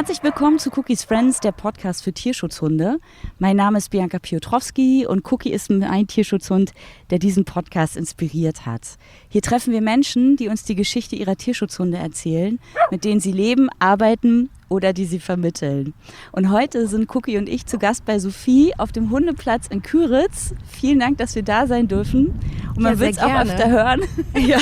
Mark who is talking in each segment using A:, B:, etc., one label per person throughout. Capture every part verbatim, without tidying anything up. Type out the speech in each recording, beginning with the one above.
A: Herzlich willkommen zu Cookies Friends, der Podcast für Tierschutzhunde. Mein Name ist Bianca Piotrowski und Cookie ist ein Tierschutzhund, der diesen Podcast inspiriert hat. Hier treffen wir Menschen, die uns die Geschichte ihrer Tierschutzhunde erzählen, mit denen sie leben, arbeiten oder die sie vermitteln. Und heute sind Cookie und ich zu Gast bei Sophie auf dem Hundeplatz in Küritz. Vielen Dank, dass wir da sein dürfen. Und man
B: ja,
A: wird es auch öfter hören. Ja.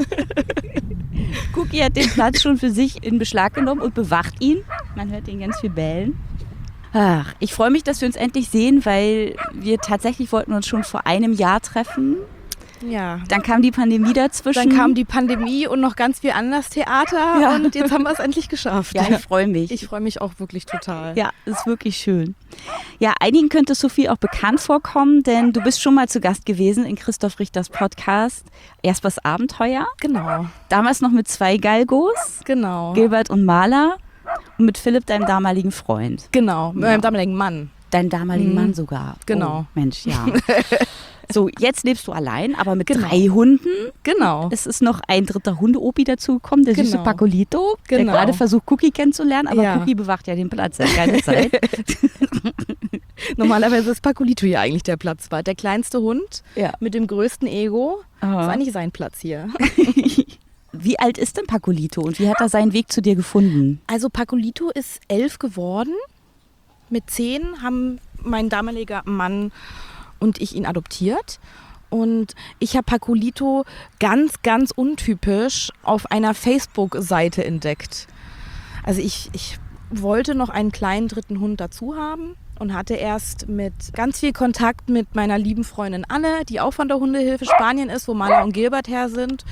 A: Cookie hat den Platz schon für sich in Beschlag genommen und bewacht ihn. Man hört ihn ganz viel bellen. Ach, ich freue mich, dass wir uns endlich sehen, weil wir tatsächlich wollten uns schon vor einem Jahr treffen.
B: Ja.
A: Dann kam die Pandemie dazwischen.
B: Dann kam die Pandemie und noch ganz viel anderes Theater ja. Und jetzt haben wir es endlich geschafft.
A: Ja, ich freue mich.
B: Ich freue mich auch wirklich total.
A: Ja, ist wirklich schön. Ja, einigen könnte Sophie auch bekannt vorkommen, denn du bist schon mal zu Gast gewesen in Christoph Richters Podcast Erst was Abenteuer.
B: Genau.
A: Damals noch mit zwei Galgos.
B: Genau.
A: Gilbert und Marla und mit Philipp, deinem damaligen Freund.
B: Genau, mit ja. meinem damaligen Mann.
A: Deinen damaligen
B: mhm.
A: Mann sogar.
B: Genau.
A: Oh, Mensch, ja. So, jetzt lebst du allein, aber mit
B: genau.
A: drei Hunden.
B: Genau.
A: Es ist noch ein dritter Hunde-Opi dazugekommen, der
B: genau.
A: süße Pacolito,
B: genau.
A: der gerade versucht, Cookie kennenzulernen, aber
B: ja.
A: Cookie bewacht ja den Platz, er hat keine Zeit.
B: Normalerweise ist Pacolito hier eigentlich der Platzwart. Der kleinste Hund ja. mit dem größten Ego. Aha. Das ist eigentlich sein Platz hier.
A: Wie alt ist denn Pacolito und wie hat er seinen Weg zu dir gefunden?
B: Also Pacolito ist elf geworden. Mit zehn haben mein damaliger Mann und ich ihn adoptiert. Und ich habe Pacolito ganz, ganz untypisch auf einer Facebook-Seite entdeckt. Also ich, ich wollte noch einen kleinen dritten Hund dazu haben und hatte erst mit ganz viel Kontakt mit meiner lieben Freundin Anne, die auch von der Hundehilfe Spanien ist, wo Marla und Gilbert her sind.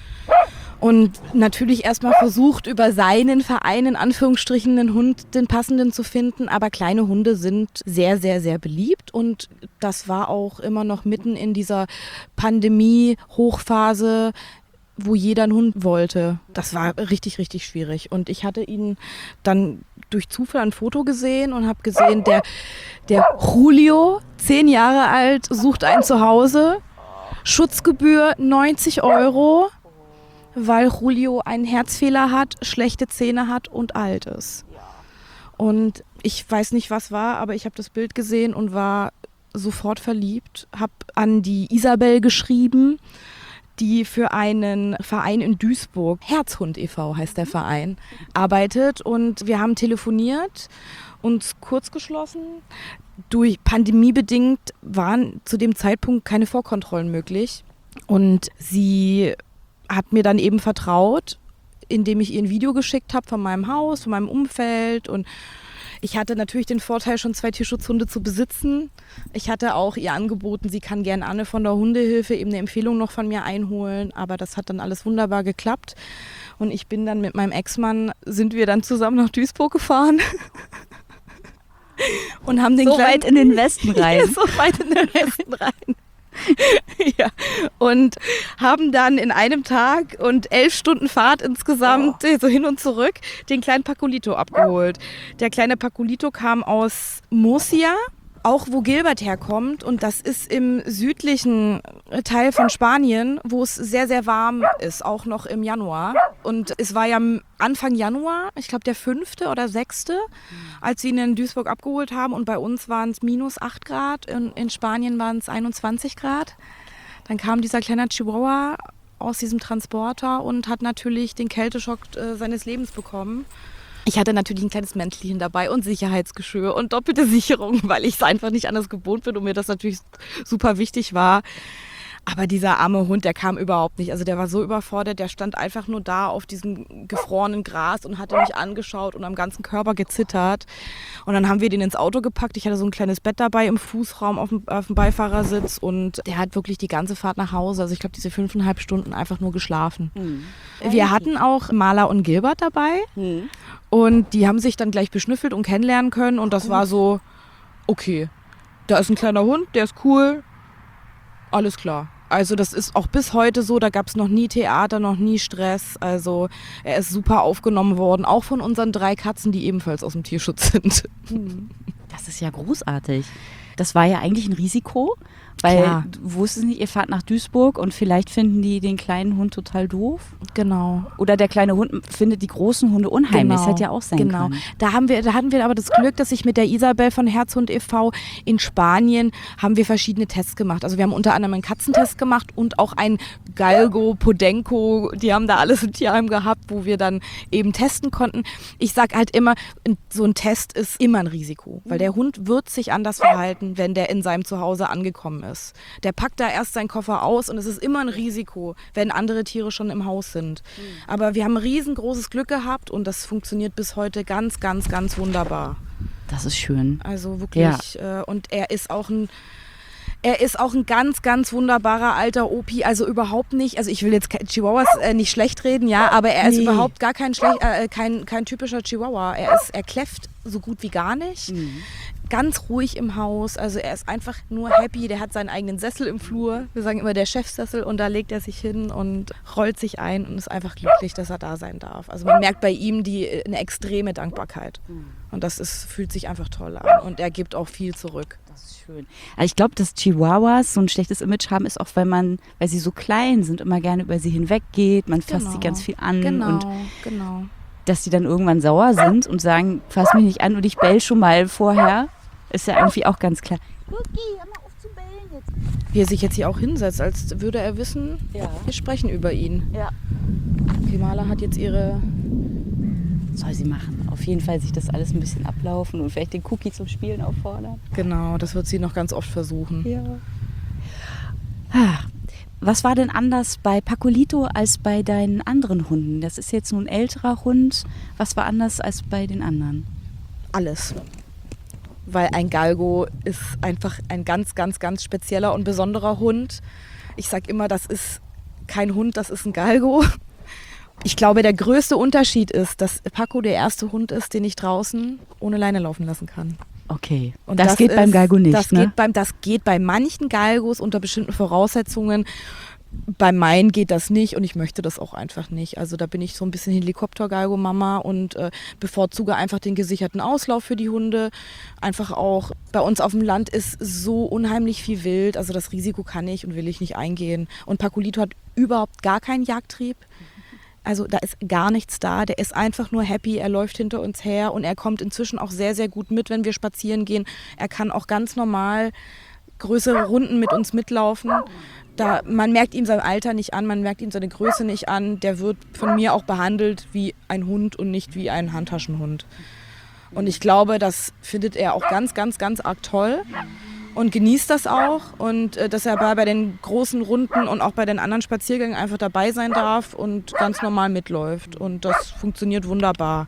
B: Und natürlich erstmal versucht, über seinen Verein in Anführungsstrichen einen Hund, den passenden zu finden. Aber kleine Hunde sind sehr, sehr, sehr beliebt. Und das war auch immer noch mitten in dieser Pandemie-Hochphase, wo jeder einen Hund wollte. Das war richtig, richtig schwierig. Und ich hatte ihn dann durch Zufall ein Foto gesehen und habe gesehen, der, der Julio, zehn Jahre alt, sucht ein Zuhause. Schutzgebühr neunzig Euro. Weil Julio einen Herzfehler hat, schlechte Zähne hat und alt ist. Und ich weiß nicht, was war, aber ich habe das Bild gesehen und war sofort verliebt. Habe an die Isabel geschrieben, die für einen Verein in Duisburg, Herzhund e V heißt der Verein, arbeitet. Und wir haben telefoniert, uns kurz geschlossen. Durch Pandemie bedingt waren zu dem Zeitpunkt keine Vorkontrollen möglich. Und sie hat mir dann eben vertraut, indem ich ihr ein Video geschickt habe von meinem Haus, von meinem Umfeld. Und ich hatte natürlich den Vorteil, schon zwei Tierschutzhunde zu besitzen. Ich hatte auch ihr angeboten, sie kann gern Anne von der Hundehilfe eben eine Empfehlung noch von mir einholen. Aber das hat dann alles wunderbar geklappt. Und ich bin dann mit meinem Ex-Mann, sind wir dann zusammen nach Duisburg gefahren. Und haben den
A: so
B: kleinen,
A: weit in den Westen rein.
B: Ja, so weit in den Westen rein. Ja, und haben dann in einem Tag und elf Stunden Fahrt insgesamt, oh. so hin und zurück, den kleinen Pacolito abgeholt. Der kleine Pacolito kam aus Murcia, auch wo Gilbert herkommt, und das ist im südlichen Teil von Spanien, wo es sehr, sehr warm ist, auch noch im Januar. Und es war ja Anfang Januar, ich glaube der fünfte oder sechste, als sie ihn in Duisburg abgeholt haben, und bei uns waren es minus acht Grad, in, in Spanien waren es einundzwanzig Grad. Dann kam dieser kleine Chihuahua aus diesem Transporter und hat natürlich den Kälteschock äh, seines Lebens bekommen. Ich hatte natürlich ein kleines Mäntelchen dabei und Sicherheitsgeschirr und doppelte Sicherung, weil ich es einfach nicht anders gewohnt bin und mir das natürlich super wichtig war. Aber dieser arme Hund, der kam überhaupt nicht. Also der war so überfordert, der stand einfach nur da auf diesem gefrorenen Gras und hatte mich angeschaut und am ganzen Körper gezittert. Und dann haben wir den ins Auto gepackt. Ich hatte so ein kleines Bett dabei im Fußraum auf dem, auf dem Beifahrersitz, und der hat wirklich die ganze Fahrt nach Hause, also ich glaube diese fünfeinhalb Stunden einfach nur geschlafen. Mhm. Wir hatten auch Marla und Gilbert dabei, mhm. und die haben sich dann gleich beschnüffelt und kennenlernen können, und das mhm. war so, okay, da ist ein kleiner Hund, der ist cool, alles klar. Also das ist auch bis heute so, da gab es noch nie Theater, noch nie Stress. Also er ist super aufgenommen worden, auch von unseren drei Katzen, die ebenfalls aus dem Tierschutz sind.
A: Das ist ja großartig. Das war ja eigentlich ein Risiko, Weil
B: Klar.
A: du wusstest nicht, ihr fahrt nach Duisburg und vielleicht finden die den kleinen Hund total doof.
B: Genau.
A: Oder der kleine Hund findet die großen Hunde unheimlich.
B: Genau,
A: Das hätte ja auch sein
B: genau.
A: können.
B: Da haben wir, da hatten wir aber das Glück, dass ich mit der Isabel von Herzhund e V in Spanien haben wir verschiedene Tests gemacht. Also wir haben unter anderem einen Katzentest gemacht und auch ein Galgo, Podenco, die haben da alles im Tierheim gehabt, wo wir dann eben testen konnten. Ich sag halt immer, so ein Test ist immer ein Risiko, weil der Hund wird sich anders verhalten, wenn der in seinem Zuhause angekommen ist. Der packt da erst seinen Koffer aus und es ist immer ein Risiko, wenn andere Tiere schon im Haus sind. Mhm. Aber wir haben ein riesengroßes Glück gehabt und das funktioniert bis heute ganz, ganz, ganz wunderbar.
A: Das ist schön.
B: Also wirklich. Ja. Äh, und er ist auch ein Er ist auch ein ganz, ganz wunderbarer alter Opi, also überhaupt nicht, also ich will jetzt Chihuahuas äh, nicht schlecht reden, ja, aber er ist nee. überhaupt gar kein, schlecht, äh, kein, kein typischer Chihuahua. Er ist, er kläfft so gut wie gar nicht. Mhm. Ganz ruhig im Haus, also er ist einfach nur happy, der hat seinen eigenen Sessel im Flur, wir sagen immer der Chefsessel und da legt er sich hin und rollt sich ein und ist einfach glücklich, dass er da sein darf. Also man merkt bei ihm die, eine extreme Dankbarkeit und das ist, fühlt sich einfach toll an und er gibt auch viel zurück.
A: Das ist schön. Also ich glaube, dass Chihuahuas so ein schlechtes Image haben, ist auch, weil man, weil sie so klein sind, immer gerne über sie hinweggeht, man fasst
B: genau.
A: sie ganz viel an
B: genau,
A: und
B: genau.
A: dass sie dann irgendwann sauer sind und sagen, fass mich nicht an und ich bell schon mal vorher. Ist ja irgendwie auch ganz klar.
B: Cookie, hör mal auf zu bellen jetzt. Wie er sich jetzt hier auch hinsetzt, als würde er wissen, ja. wir sprechen über ihn.
A: Ja.
B: Okay, Marla hat jetzt ihre...
A: Soll sie machen. Auf jeden Fall sich das alles ein bisschen ablaufen und vielleicht den Cookie zum Spielen auffordern.
B: Genau, das wird sie noch ganz oft versuchen.
A: Ja. Was war denn anders bei Pacolito als bei deinen anderen Hunden? Das ist jetzt nun ein älterer Hund. Was war anders als bei den anderen?
B: Alles. Weil ein Galgo ist einfach ein ganz, ganz, ganz spezieller und besonderer Hund. Ich sage immer, das ist kein Hund, das ist ein Galgo. Ich glaube, der größte Unterschied ist, dass Paco der erste Hund ist, den ich draußen ohne Leine laufen lassen kann.
A: Okay, und das, das geht ist, beim Galgo nicht,
B: das
A: ne?
B: Geht beim, das geht bei manchen Galgos unter bestimmten Voraussetzungen. Bei meinen geht das nicht und ich möchte das auch einfach nicht. Also da bin ich so ein bisschen Helikopter-Galgo-Mama und äh, bevorzuge einfach den gesicherten Auslauf für die Hunde. Einfach auch, bei uns auf dem Land ist so unheimlich viel Wild, also das Risiko kann ich und will ich nicht eingehen. Und Pacolito hat überhaupt gar keinen Jagdtrieb. Also da ist gar nichts da, der ist einfach nur happy, er läuft hinter uns her und er kommt inzwischen auch sehr, sehr gut mit, wenn wir spazieren gehen. Er kann auch ganz normal größere Runden mit uns mitlaufen. Da, man merkt ihm sein Alter nicht an, man merkt ihm seine Größe nicht an. Der wird von mir auch behandelt wie ein Hund und nicht wie ein Handtaschenhund. Und ich glaube, das findet er auch ganz, ganz, ganz arg toll und genießt das auch. Und äh, dass er bei, bei den großen Runden und auch bei den anderen Spaziergängen einfach dabei sein darf und ganz normal mitläuft. Und das funktioniert wunderbar.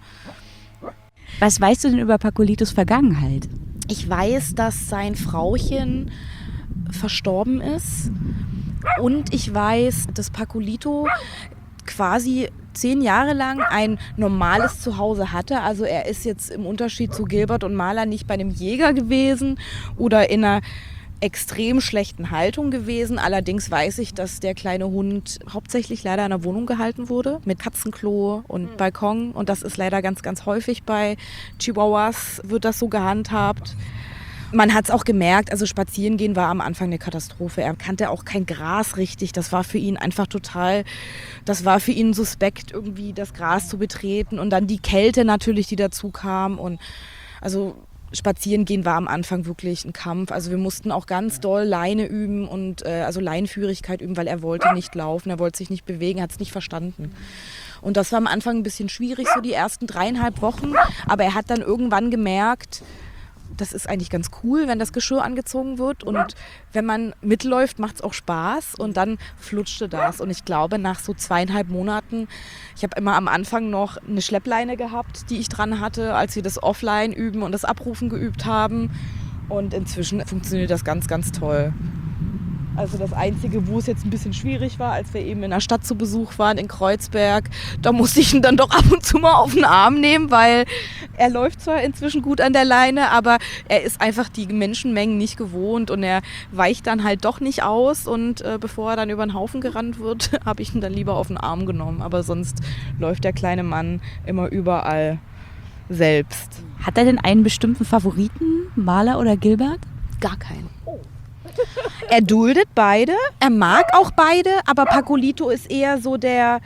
A: Was weißt du denn über Pacolitos Vergangenheit?
B: Ich weiß, dass sein Frauchen verstorben ist. Und ich weiß, dass Pacolito quasi zehn Jahre lang ein normales Zuhause hatte. Also er ist jetzt im Unterschied zu Gilbert und Marla nicht bei einem Jäger gewesen oder in einer extrem schlechten Haltung gewesen. Allerdings weiß ich, dass der kleine Hund hauptsächlich leider in der Wohnung gehalten wurde, mit Katzenklo und Balkon. Und das ist leider ganz, ganz häufig bei Chihuahuas, wird das so gehandhabt. Man hat es auch gemerkt, also spazieren gehen war am Anfang eine Katastrophe. Er kannte auch kein Gras richtig. Das war für ihn einfach total, das war für ihn suspekt, irgendwie das Gras zu betreten. Und dann die Kälte natürlich, die dazu kam. Und also spazieren gehen war am Anfang wirklich ein Kampf. Also wir mussten auch ganz doll Leine üben und äh, also Leinenführigkeit üben, weil er wollte nicht laufen, er wollte sich nicht bewegen, hat es nicht verstanden. Und das war am Anfang ein bisschen schwierig, so die ersten dreieinhalb Wochen. Aber er hat dann irgendwann gemerkt, das ist eigentlich ganz cool, wenn das Geschirr angezogen wird und wenn man mitläuft, macht es auch Spaß und dann flutschte das. Und ich glaube, nach so zweieinhalb Monaten, ich habe immer am Anfang noch eine Schleppleine gehabt, die ich dran hatte, als wir das Offline üben und das Abrufen geübt haben. Und inzwischen funktioniert das ganz, ganz toll. Also das Einzige, wo es jetzt ein bisschen schwierig war, als wir eben in der Stadt zu Besuch waren, in Kreuzberg, da musste ich ihn dann doch ab und zu mal auf den Arm nehmen, weil er läuft zwar inzwischen gut an der Leine, aber er ist einfach die Menschenmengen nicht gewohnt und er weicht dann halt doch nicht aus. Und äh, bevor er dann über den Haufen gerannt wird, habe ich ihn dann lieber auf den Arm genommen. Aber sonst läuft der kleine Mann immer überall selbst.
A: Hat er denn einen bestimmten Favoriten, Marla oder Gilbert?
B: Gar keinen. Er duldet beide, er mag auch beide, aber Pacolito ist eher so der,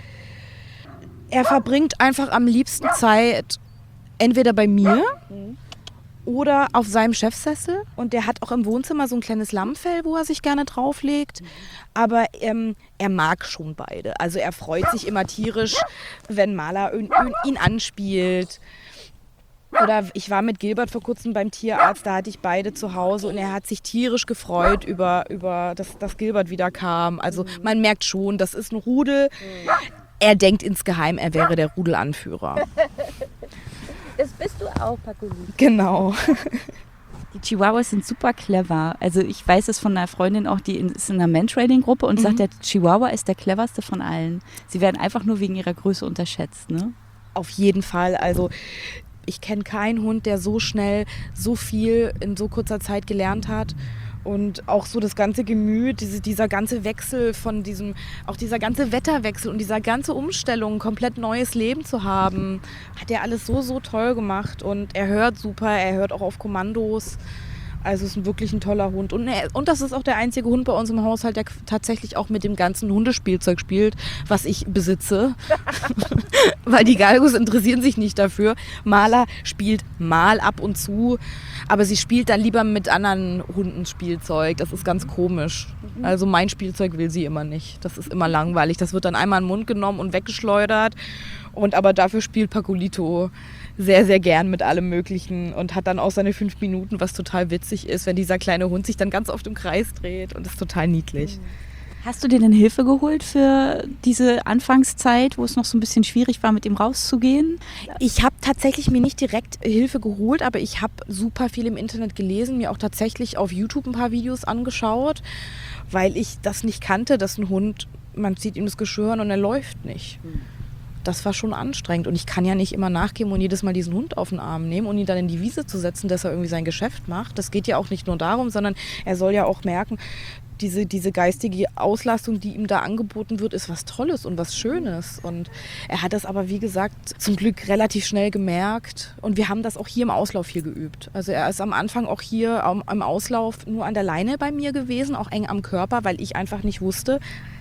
B: er verbringt einfach am liebsten Zeit entweder bei mir oder auf seinem Chefsessel. Und der hat auch im Wohnzimmer so ein kleines Lammfell, wo er sich gerne drauflegt. Aber ähm, er mag schon beide. Also er freut sich immer tierisch, wenn Mala ihn, ihn anspielt. Oder ich war mit Gilbert vor kurzem beim Tierarzt, da hatte ich beide zu Hause und er hat sich tierisch gefreut über, über dass, dass Gilbert wieder kam. Also man merkt schon, das ist ein Rudel. Er denkt insgeheim, er wäre der Rudelanführer.
A: Das bist du auch, Pacolito.
B: Genau.
A: Die Chihuahuas sind super clever. Also ich weiß es von einer Freundin auch, die ist in einer Mantrailing-Gruppe und mhm. sagt, der Chihuahua ist der cleverste von allen. Sie werden einfach nur wegen ihrer Größe unterschätzt, ne?
B: Auf jeden Fall. Also ich kenne keinen Hund, der so schnell so viel in so kurzer Zeit gelernt hat. Und auch so das ganze Gemüt, diese, dieser ganze Wechsel von diesem, auch dieser ganze Wetterwechsel und dieser ganze Umstellung, komplett neues Leben zu haben, hat er alles so, so toll gemacht. Und er hört super, er hört auch auf Kommandos. Also ist wirklich ein toller Hund. Und, er, und das ist auch der einzige Hund bei uns im Haushalt, der tatsächlich auch mit dem ganzen Hundespielzeug spielt, was ich besitze. Weil die Galgos interessieren sich nicht dafür. Mala spielt mal ab und zu, aber sie spielt dann lieber mit anderen Hunden Spielzeug. Das ist ganz komisch. Also mein Spielzeug will sie immer nicht. Das ist immer langweilig. Das wird dann einmal in den Mund genommen und weggeschleudert. Und aber dafür spielt Pacolito sehr, sehr gern mit allem Möglichen und hat dann auch seine fünf Minuten, was total witzig ist, wenn dieser kleine Hund sich dann ganz oft im Kreis dreht und das ist total niedlich.
A: Hast du dir denn Hilfe geholt für diese Anfangszeit, wo es noch so ein bisschen schwierig war, mit ihm rauszugehen?
B: Ich habe tatsächlich mir nicht direkt Hilfe geholt, aber ich habe super viel im Internet gelesen, mir auch tatsächlich auf YouTube ein paar Videos angeschaut, weil ich das nicht kannte, dass ein Hund, man zieht ihm das Geschirr an und er läuft nicht. Das war schon anstrengend und ich kann ja nicht immer nachgeben und jedes Mal diesen Hund auf den Arm nehmen und ihn dann in die Wiese zu setzen, dass er irgendwie sein Geschäft macht. Das geht ja auch nicht nur darum, sondern er soll ja auch merken, diese, diese geistige Auslastung, die ihm da angeboten wird, ist was Tolles und was Schönes. Und er hat das aber, wie gesagt, zum Glück relativ schnell gemerkt und wir haben das auch hier im Auslauf hier geübt. Also er ist am Anfang auch hier am, am Auslauf nur an der Leine bei mir gewesen, auch eng am Körper, weil ich einfach nicht wusste,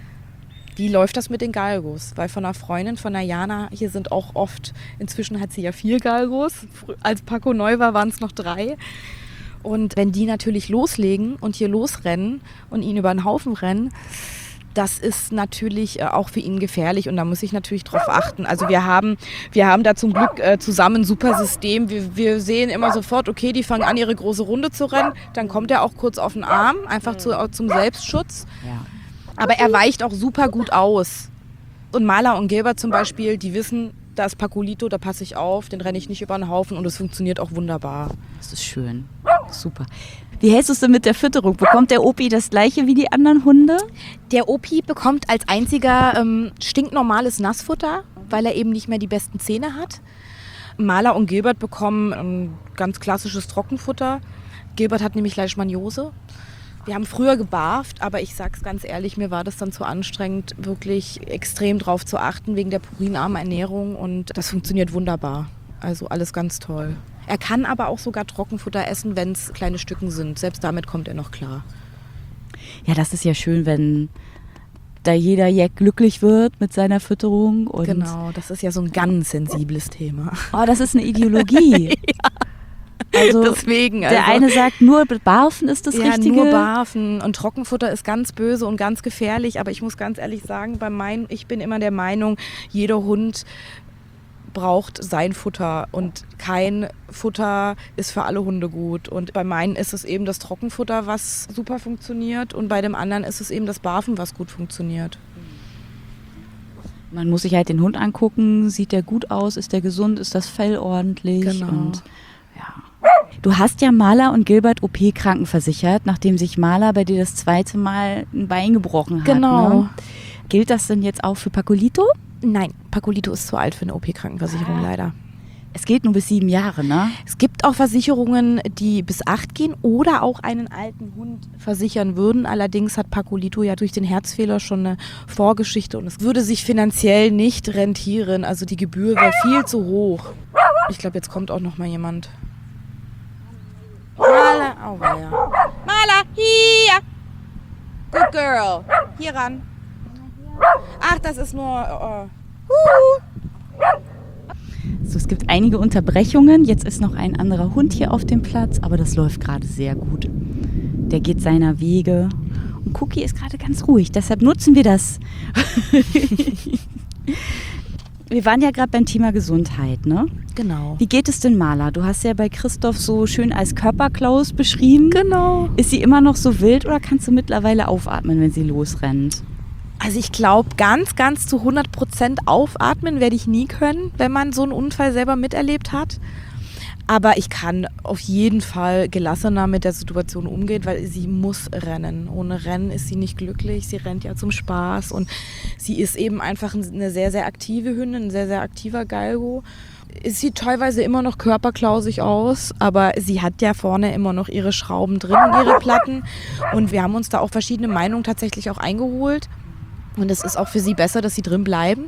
B: wie läuft das mit den Galgos? Weil von einer Freundin, von der Jana, hier sind auch oft, inzwischen hat sie ja vier Galgos. Als Paco neu war, waren es noch drei. Und wenn die natürlich loslegen und hier losrennen und ihn über den Haufen rennen, das ist natürlich auch für ihn gefährlich und da muss ich natürlich drauf achten. Also wir haben, wir haben da zum Glück äh, zusammen ein super System. Wir, wir sehen immer sofort, okay, die fangen an, ihre große Runde zu rennen. Dann kommt er auch kurz auf den Arm, einfach zu, zum Selbstschutz.
A: Ja.
B: Aber er weicht auch super gut aus. Und Mala und Gilbert zum Beispiel, die wissen, da ist Pacolito, da passe ich auf, den renne ich nicht über den Haufen und es funktioniert auch wunderbar.
A: Das ist schön. Super. Wie hältst du es denn mit der Fütterung? Bekommt der Opi das gleiche wie die anderen Hunde?
B: Der Opi bekommt als einziger ähm, stinknormales Nassfutter, weil er eben nicht mehr die besten Zähne hat. Mala und Gilbert bekommen ähm, ganz klassisches Trockenfutter. Gilbert hat nämlich Leishmaniose. Wir haben früher gebarft, aber ich sag's ganz ehrlich, mir war das dann zu anstrengend, wirklich extrem drauf zu achten wegen der purinarmen Ernährung und das funktioniert wunderbar. Also alles ganz toll. Er kann aber auch sogar Trockenfutter essen, wenn es kleine Stücken sind. Selbst damit kommt er noch klar.
A: Ja, das ist ja schön, wenn da jeder Jack glücklich wird mit seiner Fütterung. Und
B: genau, das ist ja so ein ganz sensibles Thema.
A: Oh, das ist eine Ideologie.
B: Ja.
A: Also
B: deswegen. Also,
A: der eine sagt, nur barfen ist das
B: ja,
A: Richtige.
B: Nur barfen und Trockenfutter ist ganz böse und ganz gefährlich. Aber ich muss ganz ehrlich sagen, bei mein, ich bin immer der Meinung, jeder Hund braucht sein Futter und kein Futter ist für alle Hunde gut. Und bei meinen ist es eben das Trockenfutter, was super funktioniert und bei dem anderen ist es eben das Barfen, was gut funktioniert.
A: Man muss sich halt den Hund angucken, sieht der gut aus, ist der gesund, ist das Fell ordentlich.
B: Genau.
A: Und ja. Du hast ja Mala und Gilbert O P krankenversichert, nachdem sich Mala bei dir das zweite Mal ein Bein gebrochen hat.
B: Genau.
A: Ne? Gilt das denn jetzt auch für Pacolito?
B: Nein, Pacolito ist zu alt für eine O P-Krankenversicherung, ah. leider.
A: Es geht nur bis sieben Jahre, ne?
B: Es gibt auch Versicherungen, die bis acht gehen oder auch einen alten Hund versichern würden. Allerdings hat Pacolito ja durch den Herzfehler schon eine Vorgeschichte und es würde sich finanziell nicht rentieren. Also die Gebühr wäre viel zu hoch. Ich glaube, jetzt kommt auch noch mal jemand. Mala, oh ja. Mala, hier! girl. Hier ran. Ach, das ist nur... Uh, uh.
A: So, es gibt einige Unterbrechungen. Jetzt ist noch ein anderer Hund hier auf dem Platz, aber das läuft gerade sehr gut. Der geht seiner Wege. Und Cookie ist gerade ganz ruhig, deshalb nutzen wir das. Wir waren ja gerade beim Thema Gesundheit, ne?
B: Genau.
A: Wie geht es denn Marla? Du hast ja bei Christoph so schön als Körperklaus beschrieben.
B: Genau.
A: Ist sie immer noch so wild oder kannst du mittlerweile aufatmen, wenn sie losrennt?
B: Also ich glaube, ganz, ganz zu hundert Prozent aufatmen werde ich nie können, wenn man so einen Unfall selber miterlebt hat. Aber ich kann auf jeden Fall gelassener mit der Situation umgehen, weil sie muss rennen. Ohne Rennen ist sie nicht glücklich. Sie rennt ja zum Spaß und sie ist eben einfach eine sehr, sehr aktive Hündin, ein sehr, sehr aktiver Galgo. Es sieht teilweise immer noch körperklausig aus, aber sie hat ja vorne immer noch ihre Schrauben drin und ihre Platten. Und wir haben uns da auch verschiedene Meinungen tatsächlich auch eingeholt. Und es ist auch für sie besser, dass sie drin bleiben.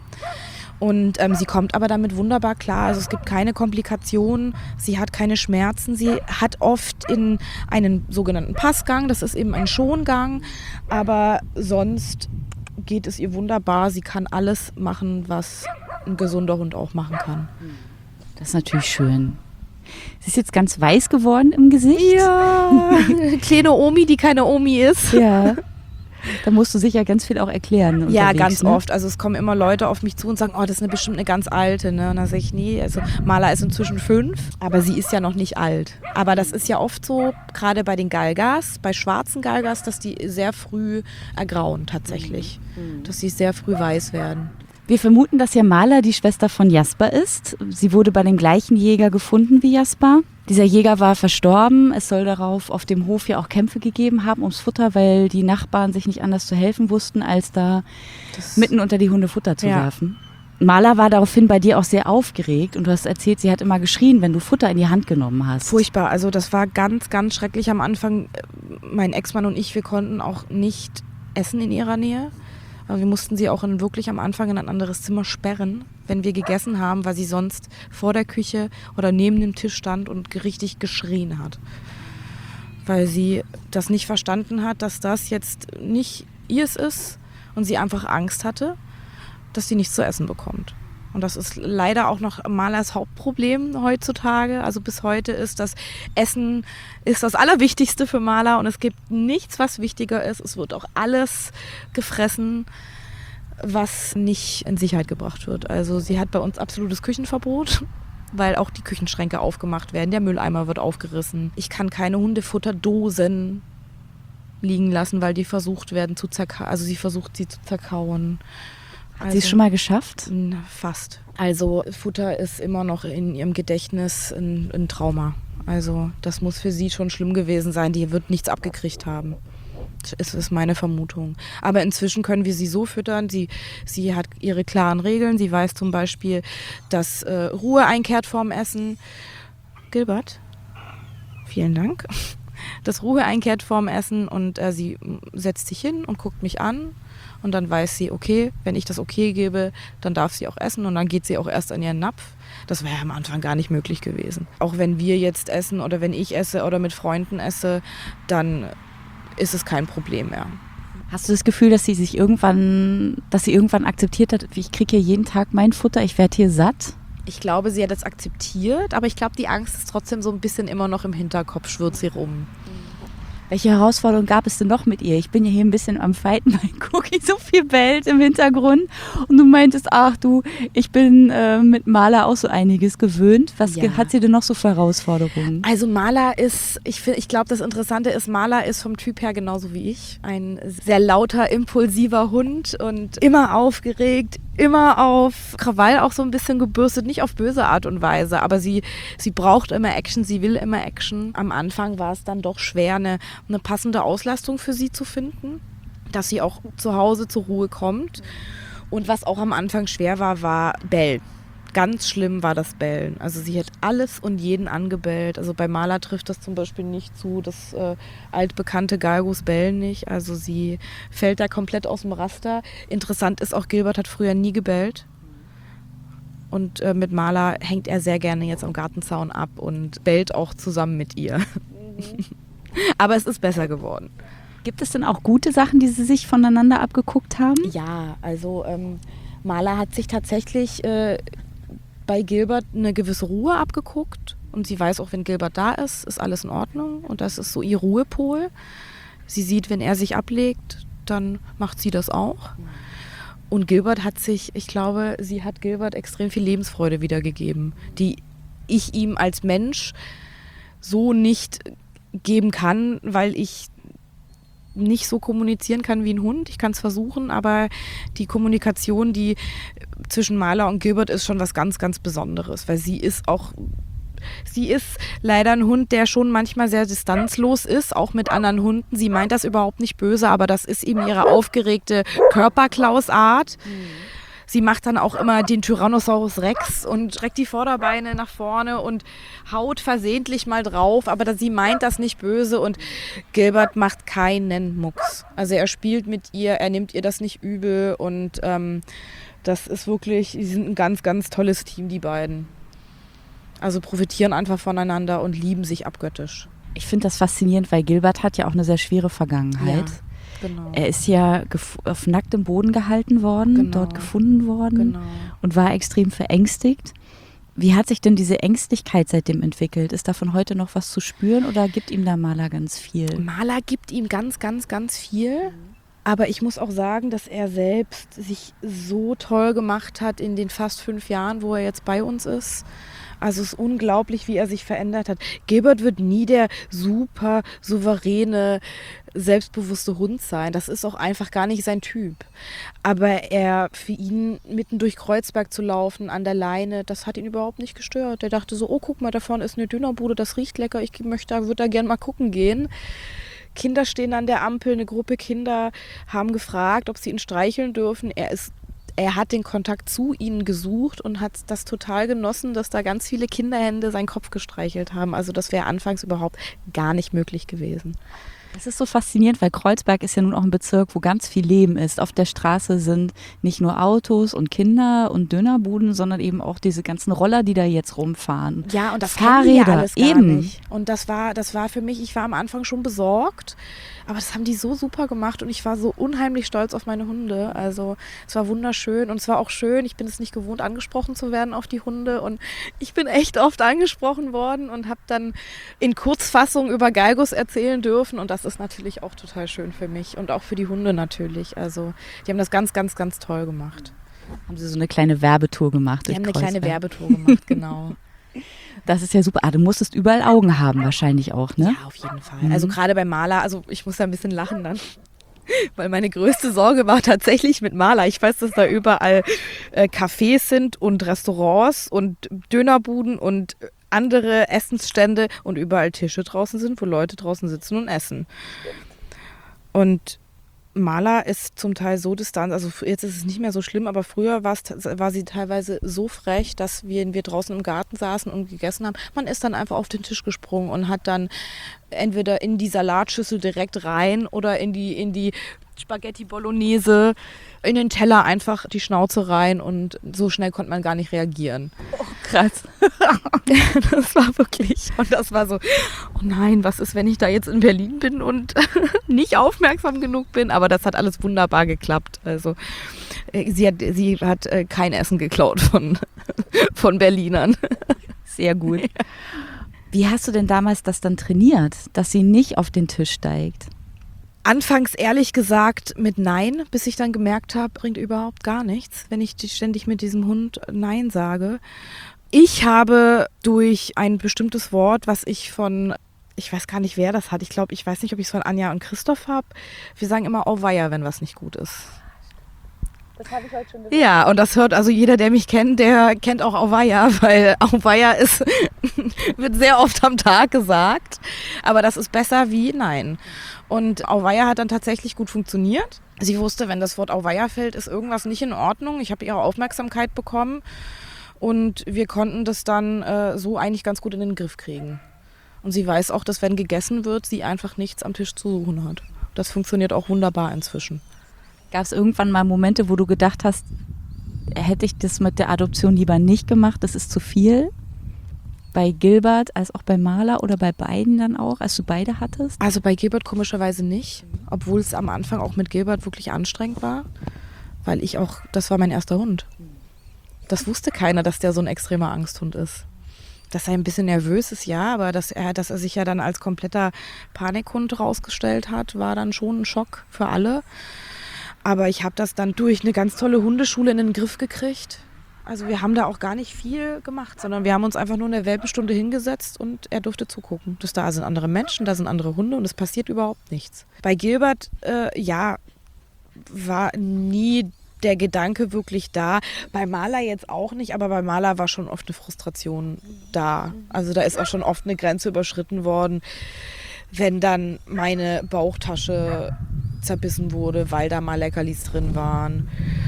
B: Und ähm, sie kommt aber damit wunderbar klar. Also es gibt keine Komplikationen, sie hat keine Schmerzen. Sie hat oft in einen sogenannten Passgang, das ist eben ein Schongang. Aber sonst geht es ihr wunderbar. Sie kann alles machen, was ein gesunder Hund auch machen kann.
A: Das ist natürlich schön. Sie ist jetzt ganz weiß geworden im Gesicht.
B: Ja, kleine Omi, die keine Omi ist.
A: Ja. Da musst du sicher ganz viel auch erklären.
B: Ja, ganz
A: ne?
B: oft. Also es kommen immer Leute auf mich zu und sagen, oh, das ist eine bestimmt eine ganz alte. Ne? Und dann sage ich, nee, also Marla ist inzwischen fünf, aber sie ist ja noch nicht alt. Aber das ist ja oft so, gerade bei den Galgas, bei schwarzen Galgas, dass die sehr früh ergrauen tatsächlich. Mhm. Dass sie sehr früh weiß werden.
A: Wir vermuten, dass ja Marla die Schwester von Jasper ist. Sie wurde bei dem gleichen Jäger gefunden wie Jasper. Dieser Jäger war verstorben. Es soll darauf auf dem Hof ja auch Kämpfe gegeben haben ums Futter, weil die Nachbarn sich nicht anders zu helfen wussten, als da das mitten unter die Hunde Futter zu ja. werfen. Marla war daraufhin bei dir auch sehr aufgeregt und du hast erzählt, sie hat immer geschrien, wenn du Futter in die Hand genommen hast.
B: Furchtbar, also das war ganz, ganz schrecklich am Anfang. Mein Ex-Mann und ich, wir konnten auch nicht essen in ihrer Nähe. Aber wir mussten sie auch in, wirklich am Anfang in ein anderes Zimmer sperren, wenn wir gegessen haben, weil sie sonst vor der Küche oder neben dem Tisch stand und richtig geschrien hat. Weil sie das nicht verstanden hat, dass das jetzt nicht ihrs ist und sie einfach Angst hatte, dass sie nichts zu essen bekommt. Und das ist leider auch noch Marlas Hauptproblem heutzutage. Also bis heute ist das Essen ist das Allerwichtigste für Marla und es gibt nichts, was wichtiger ist. Es wird auch alles gefressen, was nicht in Sicherheit gebracht wird. Also sie hat bei uns absolutes Küchenverbot, weil auch die Küchenschränke aufgemacht werden. Der Mülleimer wird aufgerissen. Ich kann keine Hundefutterdosen liegen lassen, weil die versucht werden zu zerkauen. Also sie versucht sie zu zerkauen.
A: Hat sie es schon mal geschafft?
B: Fast. Also Futter ist immer noch in ihrem Gedächtnis ein, ein Trauma. Also das muss für sie schon schlimm gewesen sein. Die wird nichts abgekriegt haben. Das ist meine Vermutung. Aber inzwischen können wir sie so füttern. Sie, sie hat ihre klaren Regeln. Sie weiß zum Beispiel, dass äh, Ruhe einkehrt vorm Essen. Gilbert, vielen Dank. Dass Ruhe einkehrt vorm Essen und äh, sie setzt sich hin und guckt mich an. Und dann weiß sie, okay, wenn ich das okay gebe, dann darf sie auch essen und dann geht sie auch erst an ihren Napf. Das wäre ja am Anfang gar nicht möglich gewesen. Auch wenn wir jetzt essen oder wenn ich esse oder mit Freunden esse, dann ist es kein Problem mehr.
A: Hast du das Gefühl, dass sie sich irgendwann, dass sie irgendwann akzeptiert hat, ich kriege hier jeden Tag mein Futter, ich werde hier satt?
B: Ich glaube, sie hat das akzeptiert, aber ich glaube, die Angst ist trotzdem so ein bisschen immer noch im Hinterkopf, schwirrt sie rum.
A: Welche Herausforderungen gab es denn noch mit ihr? Ich bin ja hier ein bisschen am Fighten, weil Cookie so viel bellt im Hintergrund. Und du meintest, ach du, ich bin äh, mit Marla auch so einiges gewöhnt. Was
B: ja.
A: hat sie denn noch so für Herausforderungen?
B: Also Marla ist, ich, find, ich glaube, das Interessante ist, Marla ist vom Typ her genauso wie ich. Ein sehr lauter, impulsiver Hund und immer aufgeregt, immer auf Krawall auch so ein bisschen gebürstet, nicht auf böse Art und Weise, aber sie, sie braucht immer Action, sie will immer Action. Am Anfang war es dann doch schwer, eine, eine passende Auslastung für sie zu finden, dass sie auch zu Hause zur Ruhe kommt. Und was auch am Anfang schwer war, war Bellen. Ganz schlimm war das Bellen. Also sie hat alles und jeden angebellt. Also bei Marla trifft das zum Beispiel nicht zu, das äh, altbekannte Galgos bellen nicht. Also sie fällt da komplett aus dem Raster. Interessant ist auch, Gilbert hat früher nie gebellt. Und äh, mit Marla hängt er sehr gerne jetzt am Gartenzaun ab und bellt auch zusammen mit ihr. Mhm. Aber es ist besser geworden.
A: Gibt es denn auch gute Sachen, die Sie sich voneinander abgeguckt haben?
B: Ja, also ähm, Marla hat sich tatsächlich äh, bei Gilbert eine gewisse Ruhe abgeguckt. Und sie weiß auch, wenn Gilbert da ist, ist alles in Ordnung. Und das ist so ihr Ruhepol. Sie sieht, wenn er sich ablegt, dann macht sie das auch. Und Gilbert hat sich, ich glaube, sie hat Gilbert extrem viel Lebensfreude wiedergegeben, die ich ihm als Mensch so nicht geben kann, weil ich nicht so kommunizieren kann wie ein Hund. Ich kann es versuchen, aber die Kommunikation, die zwischen Marla und Gilbert ist schon was ganz, ganz Besonderes, weil sie ist auch, sie ist leider ein Hund, der schon manchmal sehr distanzlos ist, auch mit anderen Hunden. Sie meint das überhaupt nicht böse, aber das ist eben ihre aufgeregte Körperklausart. Mhm. Sie macht dann auch immer den Tyrannosaurus Rex und streckt die Vorderbeine nach vorne und haut versehentlich mal drauf, aber da, sie meint das nicht böse und Gilbert macht keinen Mucks. Also er spielt mit ihr, er nimmt ihr das nicht übel und ähm, das ist wirklich, sie sind ein ganz, ganz tolles Team, die beiden. Also profitieren einfach voneinander und lieben sich abgöttisch.
A: Ich finde das faszinierend, weil Gilbert hat ja auch eine sehr schwere Vergangenheit.
B: Ja. Genau.
A: Er ist ja gef- auf nacktem Boden gehalten worden,
B: genau.
A: dort gefunden worden
B: genau.
A: und war extrem verängstigt. Wie hat sich denn diese Ängstlichkeit seitdem entwickelt? Ist davon heute noch was zu spüren oder gibt ihm da Marla ganz viel?
B: Marla gibt ihm ganz, ganz, ganz viel. Aber ich muss auch sagen, dass er selbst sich so toll gemacht hat in den fast fünf Jahren, wo er jetzt bei uns ist. Also es ist unglaublich, wie er sich verändert hat. Gilbert wird nie der super souveräne, selbstbewusste Hund sein. Das ist auch einfach gar nicht sein Typ. Aber er, für ihn mitten durch Kreuzberg zu laufen, an der Leine, das hat ihn überhaupt nicht gestört. Er dachte so, oh, guck mal, da vorne ist eine Dönerbude, das riecht lecker, ich möchte, würde da gerne mal gucken gehen. Kinder stehen an der Ampel, eine Gruppe Kinder haben gefragt, ob sie ihn streicheln dürfen. Er ist Er hat den Kontakt zu ihnen gesucht und hat das total genossen, dass da ganz viele Kinderhände seinen Kopf gestreichelt haben. Also das wäre anfangs überhaupt gar nicht möglich gewesen.
A: Das ist so faszinierend, weil Kreuzberg ist ja nun auch ein Bezirk, wo ganz viel Leben ist. Auf der Straße sind nicht nur Autos und Kinder und Dönerbuden, sondern eben auch diese ganzen Roller, die da jetzt rumfahren.
B: Ja, und das
A: Fahrräder,
B: ja alles gar
A: eben.
B: nicht. Und das war, das war für mich, ich war am Anfang schon besorgt, aber das haben die so super gemacht und ich war so unheimlich stolz auf meine Hunde. Also es war wunderschön und es war auch schön. Ich bin es nicht gewohnt, angesprochen zu werden auf die Hunde und ich bin echt oft angesprochen worden und habe dann in Kurzfassung über Galgos erzählen dürfen und das ist natürlich auch total schön für mich und auch für die Hunde natürlich. Also die haben das ganz, ganz, ganz toll gemacht.
A: Haben Sie so eine kleine Werbetour gemacht?
B: Die haben eine kleine Werbetour gemacht, genau.
A: Das ist ja super. Ah, du musstest überall Augen haben wahrscheinlich auch, ne?
B: Ja, auf jeden Fall. Mhm. Also gerade bei Marla, also ich muss da ein bisschen lachen dann. Weil meine größte Sorge war tatsächlich mit Marla. Ich weiß, dass da überall äh, Cafés sind und Restaurants und Dönerbuden und andere Essensstände und überall Tische draußen sind, wo Leute draußen sitzen und essen. Und Marla ist zum Teil so distant, also jetzt ist es nicht mehr so schlimm, aber früher war sie teilweise so frech, dass wir, wir draußen im Garten saßen und gegessen haben. Man ist dann einfach auf den Tisch gesprungen und hat dann entweder in die Salatschüssel direkt rein oder in die, in die Spaghetti Bolognese, in den Teller einfach die Schnauze rein und so schnell konnte man gar nicht reagieren.
A: Oh, krass.
B: Das war wirklich, und das war so, oh nein, was ist, wenn ich da jetzt in Berlin bin und nicht aufmerksam genug bin, aber das hat alles wunderbar geklappt. Also sie hat, sie hat kein Essen geklaut von, von Berlinern.
A: Sehr gut. Wie hast du denn damals das dann trainiert, dass sie nicht auf den Tisch steigt?
B: Anfangs ehrlich gesagt mit Nein, bis ich dann gemerkt habe, bringt überhaupt gar nichts, wenn ich ständig mit diesem Hund Nein sage. Ich habe durch ein bestimmtes Wort, was ich von, ich weiß gar nicht, wer das hat, ich glaube, ich weiß nicht, ob ich es von Anja und Christoph habe, wir sagen immer Auweia, wenn was nicht gut ist.
A: Das habe ich heute schon gesagt.
B: Ja, und das hört also jeder, der mich kennt, der kennt auch Auweia, weil Auweia ist, wird sehr oft am Tag gesagt, aber das ist besser wie Nein. Und Auweia hat dann tatsächlich gut funktioniert. Sie wusste, wenn das Wort Auweia fällt, ist irgendwas nicht in Ordnung. Ich habe ihre Aufmerksamkeit bekommen und wir konnten das dann äh, so eigentlich ganz gut in den Griff kriegen. Und sie weiß auch, dass wenn gegessen wird, sie einfach nichts am Tisch zu suchen hat. Das funktioniert auch wunderbar inzwischen.
A: Gab es irgendwann mal Momente, wo du gedacht hast, hätte ich das mit der Adoption lieber nicht gemacht, das ist zu viel? bei Gilbert als auch bei Marla oder bei beiden dann auch, als du beide hattest?
B: Also bei Gilbert komischerweise nicht, obwohl es am Anfang auch mit Gilbert wirklich anstrengend war, weil ich auch, das war mein erster Hund. Das wusste keiner, dass der so ein extremer Angsthund ist. Dass er ein bisschen nervös ist, ja, aber dass er, dass er sich ja dann als kompletter Panikhund rausgestellt hat, war dann schon ein Schock für alle. Aber ich habe das dann durch eine ganz tolle Hundeschule in den Griff gekriegt. Also wir haben da auch gar nicht viel gemacht, sondern wir haben uns einfach nur in der Welpenstunde hingesetzt und er durfte zugucken. Das, da sind andere Menschen, da sind andere Hunde und es passiert überhaupt nichts. Bei Gilbert, äh, ja, war nie der Gedanke wirklich da. Bei Marla jetzt auch nicht, aber bei Marla war schon oft eine Frustration da. Also da ist auch schon oft eine Grenze überschritten worden, wenn dann meine Bauchtasche zerbissen wurde, weil da mal Leckerlis drin waren.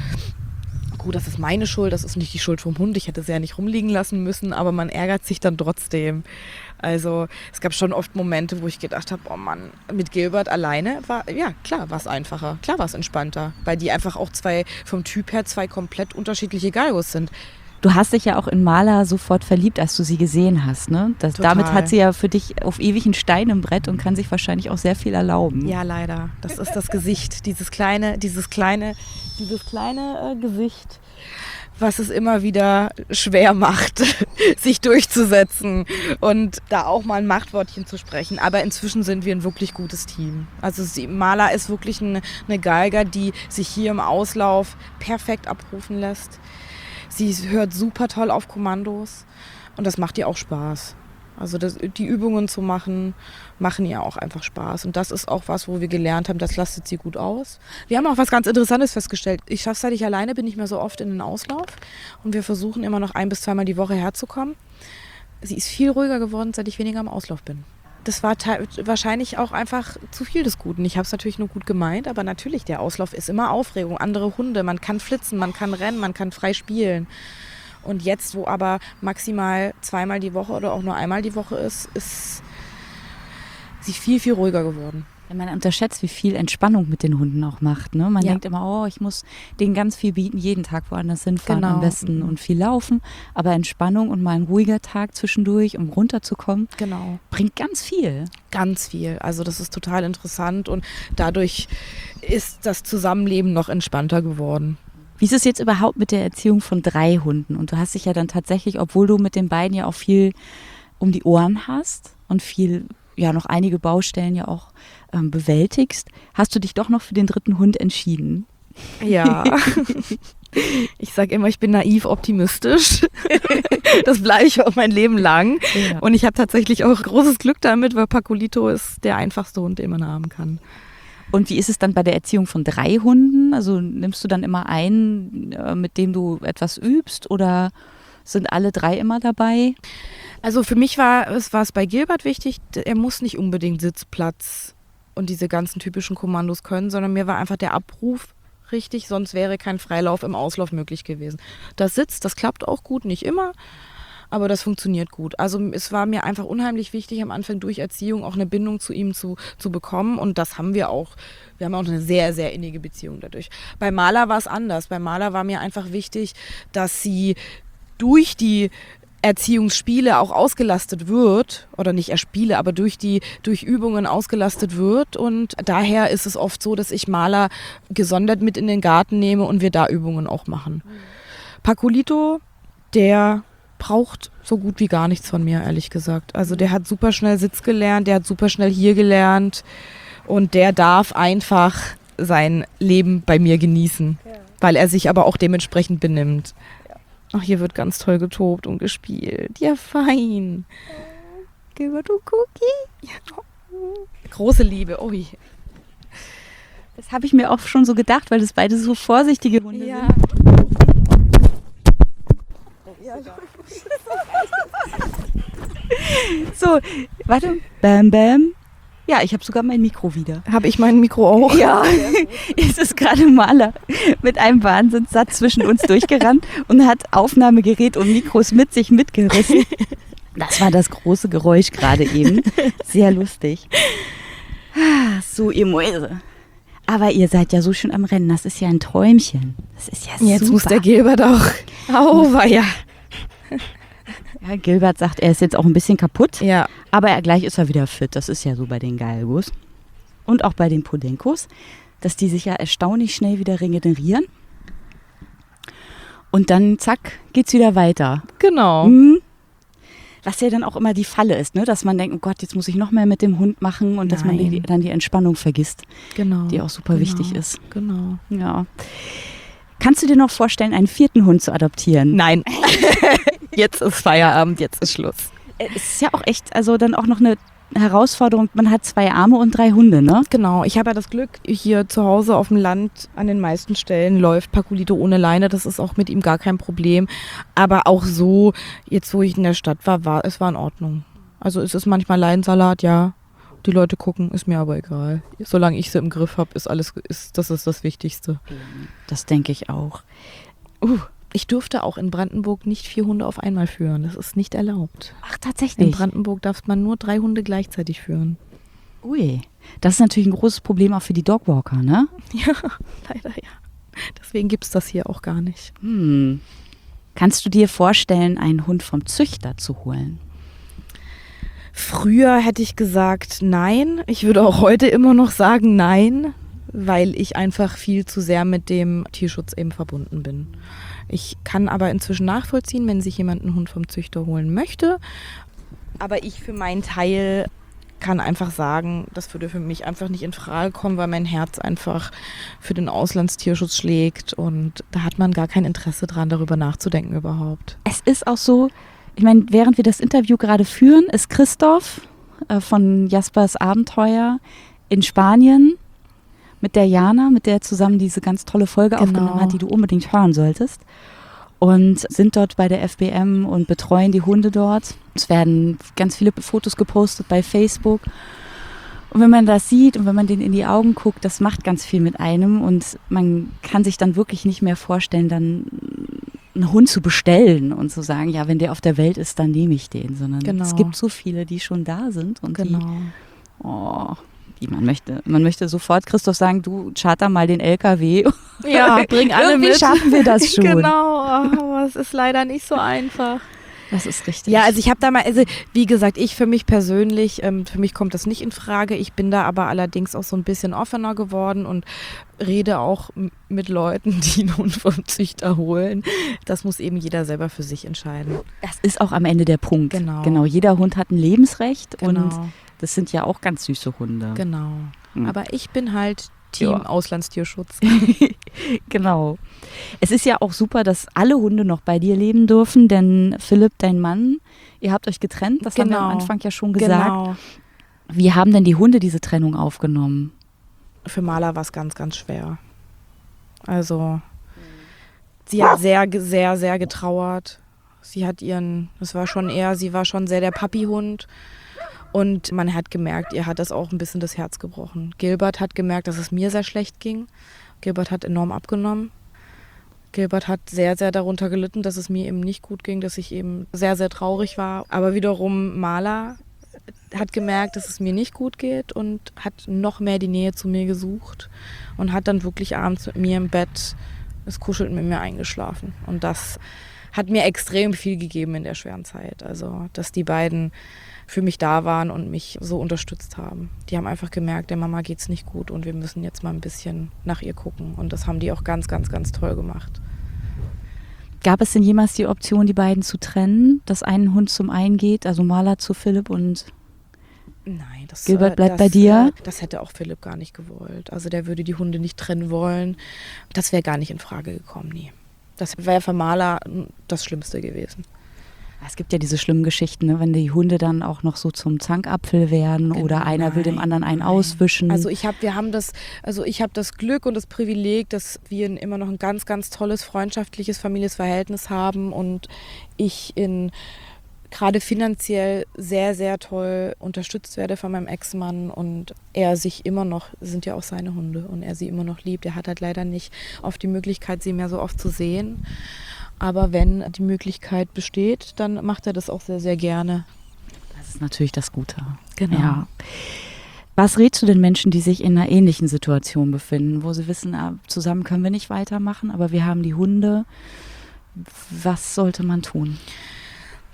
B: Gut, das ist meine Schuld, das ist nicht die Schuld vom Hund. Ich hätte sie ja nicht rumliegen lassen müssen, aber man ärgert sich dann trotzdem. Also es gab schon oft Momente, wo ich gedacht habe, oh Mann, mit Gilbert alleine war, ja klar, war es einfacher, klar war es entspannter, weil die einfach auch zwei, vom Typ her zwei komplett unterschiedliche Galgos sind.
A: Du hast dich ja auch in Marla sofort verliebt, als du sie gesehen hast, ne? Das, damit hat sie ja für dich auf ewig einen Stein im Brett und kann sich wahrscheinlich auch sehr viel erlauben.
B: Ja, leider. Das ist das Gesicht, dieses kleine, dieses kleine, dieses kleine äh, Gesicht, was es immer wieder schwer macht, sich durchzusetzen und da auch mal ein Machtwortchen zu sprechen. Aber inzwischen sind wir ein wirklich gutes Team. Also sie, Marla ist wirklich eine, eine Geiger, die sich hier im Auslauf perfekt abrufen lässt. Sie hört super toll auf Kommandos und das macht ihr auch Spaß. Also das, die Übungen zu machen, machen ihr auch einfach Spaß. Und das ist auch was, wo wir gelernt haben, das lastet sie gut aus. Wir haben auch was ganz Interessantes festgestellt. Ich schaffe, seit ich alleine bin, nicht mehr so oft in den Auslauf. Und wir versuchen immer noch ein- bis zweimal die Woche herzukommen. Sie ist viel ruhiger geworden, seit ich weniger im Auslauf bin. Das war te- wahrscheinlich auch einfach zu viel des Guten. Ich habe es natürlich nur gut gemeint, aber natürlich, der Auslauf ist immer Aufregung. Andere Hunde, man kann flitzen, man kann rennen, man kann frei spielen. Und jetzt, wo aber maximal zweimal die Woche oder auch nur einmal die Woche ist, ist sie viel, viel ruhiger geworden.
A: Ja, man unterschätzt, wie viel Entspannung mit den Hunden auch macht. Ne? Man
B: ja.
A: denkt immer, oh, ich muss denen ganz viel bieten, jeden Tag woanders hinfahren
B: genau.
A: am besten und viel laufen. Aber Entspannung und mal ein ruhiger Tag zwischendurch, um runterzukommen,
B: genau.
A: bringt ganz viel.
B: Ganz viel. Also das ist total interessant und dadurch ist das Zusammenleben noch entspannter geworden.
A: Wie ist es jetzt überhaupt mit der Erziehung von drei Hunden? Und du hast dich ja dann tatsächlich, obwohl du mit den beiden ja auch viel um die Ohren hast und viel, ja noch einige Baustellen ja auch ähm, bewältigst, hast du dich doch noch für den dritten Hund entschieden?
B: Ja. Ich sage immer, ich bin naiv optimistisch. Das bleibe ich auch mein Leben lang. Ja. Und ich habe tatsächlich auch großes Glück damit, weil Pacolito ist der einfachste Hund, den man haben kann.
A: Und wie ist es dann bei der Erziehung von drei Hunden? Also nimmst du dann immer einen, mit dem du etwas übst, oder sind alle drei immer dabei?
B: Also für mich war es, war es bei Gilbert wichtig, er muss nicht unbedingt Sitzplatz und diese ganzen typischen Kommandos können, sondern mir war einfach der Abruf richtig, sonst wäre kein Freilauf im Auslauf möglich gewesen. Das Sitz, das klappt auch gut, nicht immer, aber das funktioniert gut. Also es war mir einfach unheimlich wichtig, am Anfang durch Erziehung auch eine Bindung zu ihm zu, zu bekommen, und das haben wir auch. Wir haben auch eine sehr, sehr innige Beziehung dadurch. Bei Marla war es anders. Bei Marla war mir einfach wichtig, dass sie durch die Erziehungsspiele auch ausgelastet wird, oder nicht erst Spiele, aber durch die durch Übungen ausgelastet wird, und daher ist es oft so, dass ich Marla gesondert mit in den Garten nehme und wir da Übungen auch machen. Mhm. Pacolito, der braucht so gut wie gar nichts von mir, ehrlich gesagt. Also der hat super schnell Sitz gelernt, der hat super schnell hier gelernt und der darf einfach sein Leben bei mir genießen, ja. Weil er sich aber auch dementsprechend benimmt. Ach, hier wird ganz toll getobt und gespielt. Ja, fein. Gilbert, du Cookie. Ja. Große Liebe. Ui.
A: Das habe ich mir auch schon so gedacht, weil das beide so vorsichtige Hunde
B: ja.
A: sind. Ja. So, warte. Bam, bam. Ja, ich habe sogar mein Mikro wieder.
B: Habe ich mein Mikro auch?
A: Ja, es ist gerade Marla mit einem Wahnsinnssatz zwischen uns durchgerannt und hat Aufnahmegerät und Mikros mit sich mitgerissen. Das war das große Geräusch gerade eben. Sehr lustig. So, ihr Mäuse. Aber ihr seid ja so schön am Rennen. Das ist ja ein Träumchen. Das ist ja super.
B: Jetzt muss der Gilbert auch. Auweia.
A: Ja, Gilbert sagt, er ist jetzt auch ein bisschen kaputt,
B: Ja.
A: aber er, gleich ist er wieder fit. Das ist ja so bei den Galgos und auch bei den Podencos, dass die sich ja erstaunlich schnell wieder regenerieren. Und dann, zack, geht's wieder weiter.
B: Genau.
A: Mhm. Was ja dann auch immer die Falle ist, ne? Dass man denkt, oh Gott, jetzt muss ich noch mehr mit dem Hund machen und dass man die, dann die Entspannung vergisst,
B: Genau.
A: die auch super
B: genau.
A: wichtig ist.
B: Genau.
A: Ja. Kannst du dir noch vorstellen, einen vierten Hund zu adoptieren?
B: Nein. Jetzt ist Feierabend, jetzt ist Schluss.
A: Es ist ja auch echt, also dann auch noch eine Herausforderung. Man hat zwei Arme und drei Hunde, ne?
B: Genau, ich habe ja das Glück, hier zu Hause auf dem Land an den meisten Stellen läuft Paculito ohne Leine. Das ist auch mit ihm gar kein Problem. Aber auch so, jetzt wo ich in der Stadt war, war es war in Ordnung. Also es ist manchmal Leinsalat, ja. Die Leute gucken, ist mir aber egal. Solange ich sie im Griff habe, ist alles, ist, das ist das Wichtigste.
A: Das denke ich auch.
B: Uh, ich durfte auch in Brandenburg nicht vier Hunde auf einmal führen. Das ist nicht erlaubt.
A: Ach, tatsächlich?
B: In Brandenburg darf man nur drei Hunde gleichzeitig führen.
A: Ui, das ist natürlich ein großes Problem auch für die Dogwalker, ne?
B: Ja, leider ja. Deswegen gibt es das hier auch gar nicht.
A: Hm. Kannst du dir vorstellen, einen Hund vom Züchter zu holen?
B: Früher hätte ich gesagt nein. Ich würde auch heute immer noch sagen nein, weil ich einfach viel zu sehr mit dem Tierschutz eben verbunden bin. Ich kann aber inzwischen nachvollziehen, wenn sich jemand einen Hund vom Züchter holen möchte. Aber ich für meinen Teil kann einfach sagen, das würde für mich einfach nicht in Frage kommen, weil mein Herz einfach für den Auslandstierschutz schlägt und da hat man gar kein Interesse dran, darüber nachzudenken überhaupt.
A: Es ist auch so, ich meine, während wir das Interview gerade führen, ist Christoph äh, von Jaspers Abenteuer in Spanien mit der Jana, mit der er zusammen diese ganz tolle Folge
B: Genau.
A: aufgenommen hat, die du unbedingt hören solltest. Und sind dort bei der F B M und betreuen die Hunde dort. Es werden ganz viele Fotos gepostet bei Facebook. Und wenn man das sieht und wenn man denen in die Augen guckt, das macht ganz viel mit einem. Und man kann sich dann wirklich nicht mehr vorstellen, dann einen Hund zu bestellen und zu sagen, ja, wenn der auf der Welt ist, dann nehme ich den. Sondern
B: Genau.
A: es gibt so viele, die schon da sind und
B: Genau.
A: die, oh, die man möchte. Man möchte sofort Christoph sagen, du charter mal den L K W.
B: Ja, bring alle
A: Irgendwie
B: mit.
A: schaffen wir das schon.
B: Genau, aber es ist leider nicht so einfach.
A: Das ist richtig.
B: Ja, also ich habe da mal, also wie gesagt, ich für mich persönlich, ähm, für mich kommt das nicht in Frage. Ich bin da aber allerdings auch so ein bisschen offener geworden und rede auch m- mit Leuten, die einen Hund vom Züchter holen. Das muss eben jeder selber für sich entscheiden.
A: Das ist auch am Ende der Punkt.
B: Genau.
A: Genau, jeder Hund hat ein Lebensrecht
B: Genau.
A: und das sind ja auch ganz süße Hunde.
B: Genau.
A: Mhm.
B: Aber ich bin halt Team
A: Ja.
B: Auslandstierschutz.
A: Genau. Es ist ja auch super, dass alle Hunde noch bei dir leben dürfen, denn Philipp, dein Mann, ihr habt euch getrennt, das haben wir am
B: Genau.
A: Anfang ja schon gesagt.
B: Genau.
A: Wie haben denn die Hunde diese Trennung aufgenommen?
B: Für Mala war es ganz, ganz schwer. Also, sie hat sehr, sehr, sehr getrauert. Sie hat ihren, das war schon eher, sie war schon sehr der Papi-Hund. Und man hat gemerkt, ihr hat das auch ein bisschen das Herz gebrochen. Gilbert hat gemerkt, dass es mir sehr schlecht ging. Gilbert hat enorm abgenommen. Gilbert hat sehr, sehr darunter gelitten, dass es mir eben nicht gut ging, dass ich eben sehr, sehr traurig war. Aber wiederum Mala hat gemerkt, dass es mir nicht gut geht und hat noch mehr die Nähe zu mir gesucht und hat dann wirklich abends mit mir im Bett, es kuschelt mit mir eingeschlafen. Und das hat mir extrem viel gegeben in der schweren Zeit. Also, dass die beiden für mich da waren und mich so unterstützt haben. Die haben einfach gemerkt, der Mama geht's nicht gut und wir müssen jetzt mal ein bisschen nach ihr gucken. Und das haben die auch ganz, ganz, ganz toll gemacht.
A: Gab es denn jemals die Option, die beiden zu trennen, dass ein Hund zum einen geht, also Mala zu Philipp und
B: Nein, das,
A: Gilbert bleibt
B: das,
A: bei dir?
B: Das hätte auch Philipp gar nicht gewollt. Also der würde die Hunde nicht trennen wollen. Das wäre gar nicht in Frage gekommen, nie. Das wäre für Mala das Schlimmste gewesen.
A: es gibt ja diese schlimmen Geschichten, ne, wenn die Hunde dann auch noch so zum Zankapfel werden
B: Genau,
A: oder einer will dem
B: nein,
A: anderen einen
B: nein.
A: auswischen.
B: Also ich habe, wir haben das, also ich habe das Glück und das Privileg, dass wir ein, immer noch ein ganz, ganz tolles freundschaftliches Familienverhältnis haben und ich in gerade finanziell sehr, sehr toll unterstützt werde von meinem Ex-Mann und er sich immer noch, sind ja auch seine Hunde und er sie immer noch liebt. Er hat halt leider nicht oft die Möglichkeit, sie mehr so oft zu sehen. Aber wenn die Möglichkeit besteht, dann macht er das auch sehr, sehr gerne.
A: Das ist natürlich das Gute.
B: Genau.
A: Ja. Was rätst du den Menschen, die sich in einer ähnlichen Situation befinden, wo sie wissen, ah, zusammen können wir nicht weitermachen, aber wir haben die Hunde. Was sollte man tun?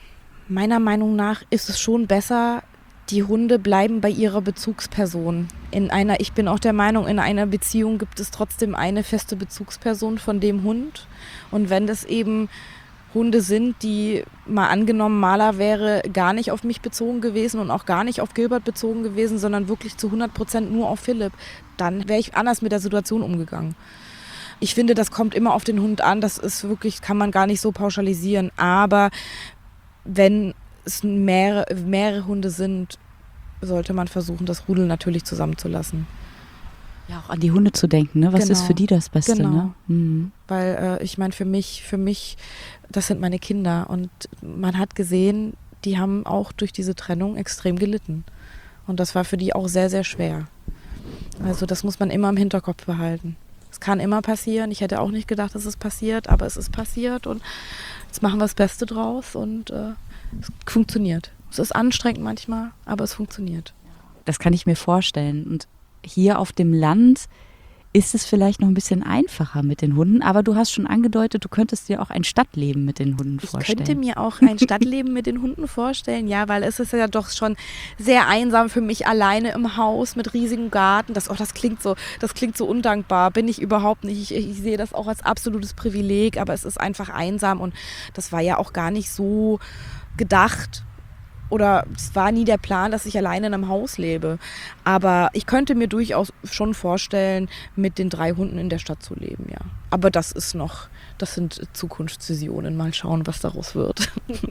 B: Meiner Meinung nach ist es schon besser, die Hunde bleiben bei ihrer Bezugsperson. In einer, ich bin auch der Meinung, in einer Beziehung gibt es trotzdem eine feste Bezugsperson von dem Hund. Und wenn das eben Hunde sind, die mal angenommen, Marla wäre gar nicht auf mich bezogen gewesen und auch gar nicht auf Gilbert bezogen gewesen, sondern wirklich zu hundert Prozent nur auf Philipp, dann wäre ich anders mit der Situation umgegangen. Ich finde, das kommt immer auf den Hund an, das ist wirklich, kann man gar nicht so pauschalisieren. Aber wenn es mehrere, mehrere Hunde sind, sollte man versuchen, das Rudel natürlich zusammenzulassen.
A: Ja, auch an die Hunde zu denken, ne? Was
B: Genau.
A: ist für die das Beste,
B: Genau.
A: ne? Mhm.
B: Weil äh, ich meine, für mich, für mich, das sind meine Kinder und man hat gesehen, die haben auch durch diese Trennung extrem gelitten. Und das war für die auch sehr, sehr schwer. Also das muss man immer im Hinterkopf behalten. Es kann immer passieren. Ich hätte auch nicht gedacht, dass es passiert, aber es ist passiert und jetzt machen wir das Beste draus und äh, es funktioniert. Es ist anstrengend manchmal, aber es funktioniert.
A: Das kann ich mir vorstellen. Und hier auf dem Land ist es vielleicht noch ein bisschen einfacher mit den Hunden, aber du hast schon angedeutet, du könntest dir auch ein Stadtleben mit den Hunden vorstellen.
B: Ich könnte mir auch ein Stadtleben mit den Hunden vorstellen, ja, weil es ist ja doch schon sehr einsam für mich alleine im Haus mit riesigem Garten. Das, oh, das klingt so, das klingt so undankbar, bin ich überhaupt nicht. Ich, ich sehe das auch als absolutes Privileg, aber es ist einfach einsam und das war ja auch gar nicht so gedacht. Oder es war nie der Plan, dass ich alleine in einem Haus lebe. Aber ich könnte mir durchaus schon vorstellen, mit den drei Hunden in der Stadt zu leben, ja. Aber das ist noch, das sind Zukunftsvisionen. Mal schauen, was daraus wird.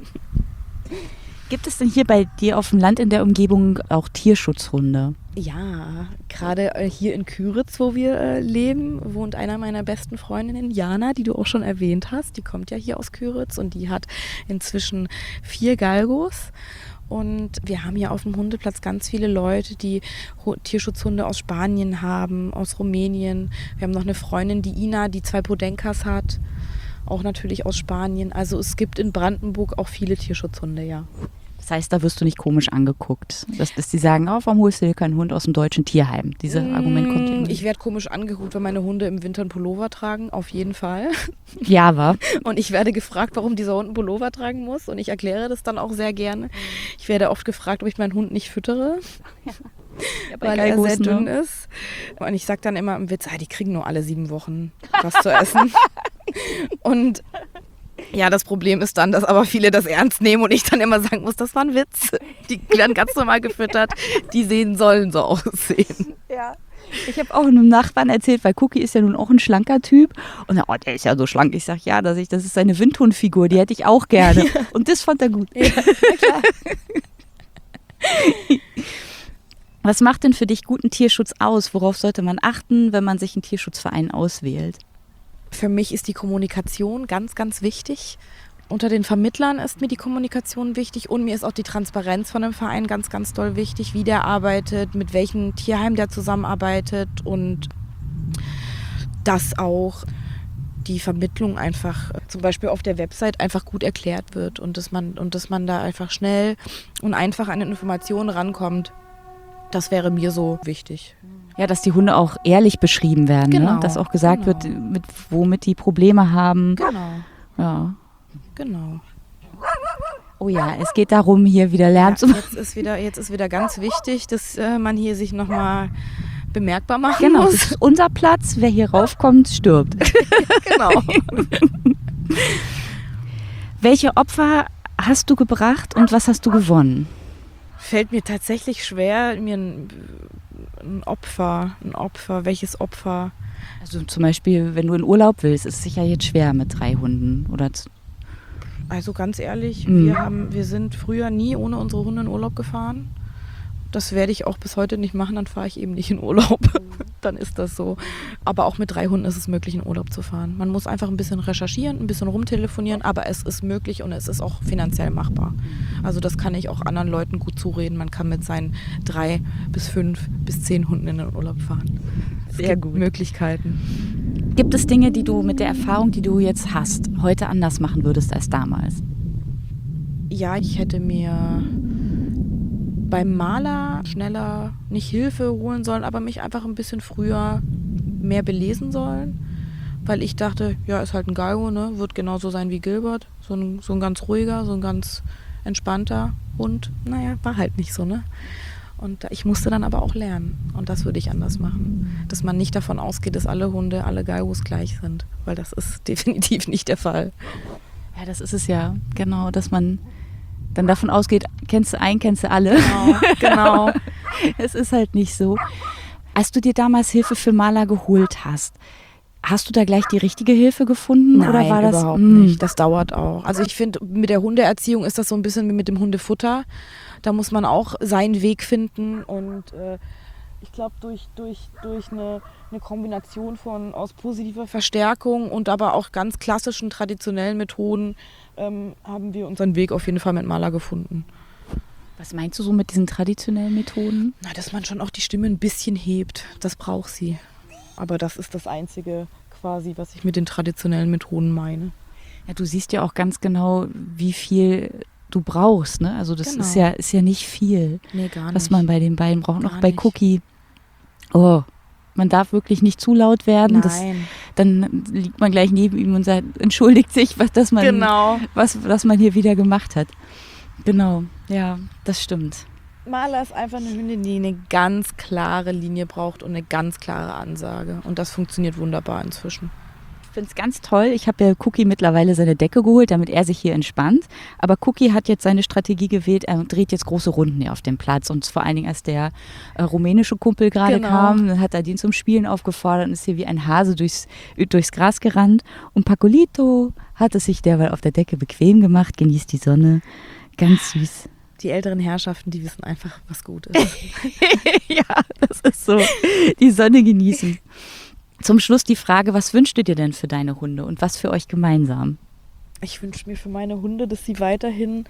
A: Gibt es denn hier bei dir auf dem Land in der Umgebung auch Tierschutzhunde?
B: Ja, gerade hier in Küritz, wo wir leben, wohnt einer meiner besten Freundinnen, Jana, die du auch schon erwähnt hast. Die kommt ja hier aus Küritz und die hat inzwischen vier Galgos. Und wir haben hier auf dem Hundeplatz ganz viele Leute, die Tierschutzhunde aus Spanien haben, aus Rumänien. Wir haben noch eine Freundin, die Ina, die zwei Podenkas hat, auch natürlich aus Spanien. Also es gibt in Brandenburg auch viele Tierschutzhunde, ja.
A: Das heißt, da wirst du nicht komisch angeguckt, dass, dass die sagen, oh, warum holst du dir keinen Hund aus dem deutschen Tierheim? Dieses mmh, Argument kommt immer.
B: Ich werde komisch angeguckt, wenn meine Hunde im Winter einen Pullover tragen, auf jeden Fall.
A: Ja, wa?
B: Und ich werde gefragt, warum dieser Hund einen Pullover tragen muss und ich erkläre das dann auch sehr gerne. Ich werde oft gefragt, ob ich meinen Hund nicht füttere, ja. Ja, weil Galgos, er sehr dünn ne? ist. Und ich sage dann immer im Witz, ah, die kriegen nur alle sieben Wochen was zu essen. Und ja, das Problem ist dann, dass aber viele das ernst nehmen und ich dann immer sagen muss, das war ein Witz. Die werden ganz normal gefüttert, die sehen sollen so aussehen.
A: Ja. Ich habe auch einem Nachbarn erzählt, weil Cookie ist ja nun auch ein schlanker Typ. Und er, oh, der ist ja so schlank. Ich sage, ja, das ist, das ist seine Windhundfigur, die hätte ich auch gerne. Ja. Und das fand er gut. Ja, klar. Was macht denn für dich guten Tierschutz aus? Worauf sollte man achten, wenn man sich einen Tierschutzverein auswählt?
B: Für mich ist die Kommunikation ganz, ganz wichtig. Unter den Vermittlern ist mir die Kommunikation wichtig und mir ist auch die Transparenz von dem Verein ganz, ganz doll wichtig, wie der arbeitet, mit welchem Tierheim der zusammenarbeitet und dass auch die Vermittlung einfach zum Beispiel auf der Website einfach gut erklärt wird und dass man, und dass man da einfach schnell und einfach an Informationen rankommt. Das wäre mir so wichtig.
A: Ja, dass die Hunde auch ehrlich beschrieben werden,
B: genau,
A: ne? Dass auch gesagt
B: genau.
A: wird, mit, womit die Probleme haben.
B: Genau.
A: Ja.
B: Genau.
A: Oh ja, es geht darum, hier wieder Lärm
B: ja,
A: zu machen.
B: Jetzt ist wieder, jetzt ist wieder ganz wichtig, dass äh, man hier sich nochmal bemerkbar machen
A: genau,
B: muss.
A: Genau, das ist unser Platz. Wer hier raufkommt, stirbt.
B: Genau.
A: Welche Opfer hast du gebracht und was hast du gewonnen?
B: Fällt mir tatsächlich schwer, mir ein, ein Opfer, ein Opfer, welches Opfer?
A: Also zum Beispiel, wenn du in Urlaub willst, ist es sicher jetzt schwer mit drei Hunden. Oder z-
B: also ganz ehrlich,
A: mhm.
B: wir, haben, wir sind früher nie ohne unsere Hunde in Urlaub gefahren. Das werde ich auch bis heute nicht machen, dann fahre ich eben nicht in Urlaub. Dann ist das so. Aber auch mit drei Hunden ist es möglich, in Urlaub zu fahren. Man muss einfach ein bisschen recherchieren, ein bisschen rumtelefonieren, aber es ist möglich und es ist auch finanziell machbar. Also das kann ich auch anderen Leuten gut zureden. Man kann mit seinen drei bis fünf bis zehn Hunden in den Urlaub fahren.
A: Sehr
B: es gibt
A: gut.
B: Möglichkeiten.
A: Gibt es Dinge, die du mit der Erfahrung, die du jetzt hast, heute anders machen würdest als damals?
B: Ja, ich hätte mir beim Maler schneller nicht Hilfe holen sollen, aber mich einfach ein bisschen früher mehr belesen sollen, weil ich dachte, ja, ist halt ein Galgo, ne, wird genauso sein wie Gilbert, so ein, so ein ganz ruhiger, so ein ganz entspannter Hund. Naja, war halt nicht so, ne? Und ich musste dann aber auch lernen. Und das würde ich anders machen. Dass man nicht davon ausgeht, dass alle Hunde, alle Gaijus gleich sind. Weil das ist definitiv nicht der Fall.
A: Ja, das ist es ja. Genau, dass man dann davon ausgeht, kennst du einen, kennst du alle.
B: Genau, genau.
A: Es ist halt nicht so. Als du dir damals Hilfe für Mala geholt hast, hast du da gleich die richtige Hilfe gefunden?
B: Nein,
A: oder war das
B: überhaupt
A: mh.
B: nicht. Das dauert auch. Also ich finde, mit der Hundeerziehung ist das so ein bisschen wie mit dem Hundefutter. Da muss man auch seinen Weg finden und äh, ich glaube, durch, durch, durch eine, eine Kombination von aus positiver Verstärkung und aber auch ganz klassischen, traditionellen Methoden ähm, haben wir unseren Weg auf jeden Fall mit Mala gefunden.
A: Was meinst du so mit diesen traditionellen Methoden?
B: Na, dass man schon auch die Stimme ein bisschen hebt, das braucht sie. Aber das ist das Einzige quasi, was ich mit den traditionellen Methoden meine.
A: Ja, du siehst ja auch ganz genau, wie viel du brauchst, ne? Also das
B: Genau.
A: ist ja, ist ja nicht viel,
B: Nee, gar nicht.
A: was man bei den beiden braucht.
B: Gar
A: Noch bei
B: nicht.
A: Cookie. Oh, man darf wirklich nicht zu laut werden. Das,
B: Nein.
A: dann liegt man gleich neben ihm und sagt, entschuldigt sich, was, dass man,
B: Genau.
A: was, was man hier wieder gemacht hat. Genau, ja, das stimmt.
B: Mala ist einfach eine Hündin, die eine ganz klare Linie braucht und eine ganz klare Ansage. Und das funktioniert wunderbar inzwischen.
A: Ich finde es ganz toll. Ich habe ja Cookie mittlerweile seine Decke geholt, damit er sich hier entspannt. Aber Cookie hat jetzt seine Strategie gewählt. Er dreht jetzt große Runden hier auf dem Platz. Und vor allen Dingen, als der äh, rumänische Kumpel gerade
B: Genau.
A: kam, dann hat er den zum Spielen aufgefordert und ist hier wie ein Hase durchs, durchs Gras gerannt. Und Pacolito hat es sich derweil auf der Decke bequem gemacht, genießt die Sonne. Ganz süß.
B: Die älteren Herrschaften, die wissen einfach, was gut ist.
A: Ja, das ist so. Die Sonne genießen. Zum Schluss die Frage, was wünschst du dir denn für deine Hunde und was für euch gemeinsam?
B: Ich wünsche mir für meine Hunde, dass sie weiterhin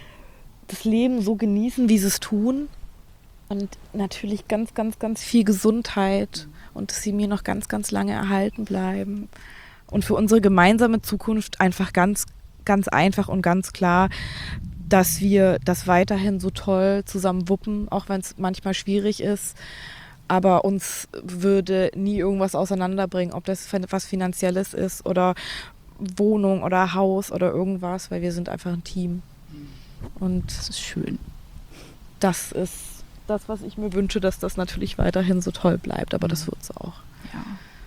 B: das Leben so genießen, wie sie es tun. Und natürlich ganz, ganz, ganz viel Gesundheit und dass sie mir noch ganz, ganz lange erhalten bleiben. Und für unsere gemeinsame Zukunft einfach ganz, ganz einfach und ganz klar, dass wir das weiterhin so toll zusammen wuppen, auch wenn es manchmal schwierig ist. Aber uns würde nie irgendwas auseinanderbringen, ob das was Finanzielles ist oder Wohnung oder Haus oder irgendwas, weil wir sind einfach ein Team. Und
A: Das ist schön.
B: das ist das, was ich mir wünsche, dass das natürlich weiterhin so toll bleibt. Aber das wird es auch.
A: Ja.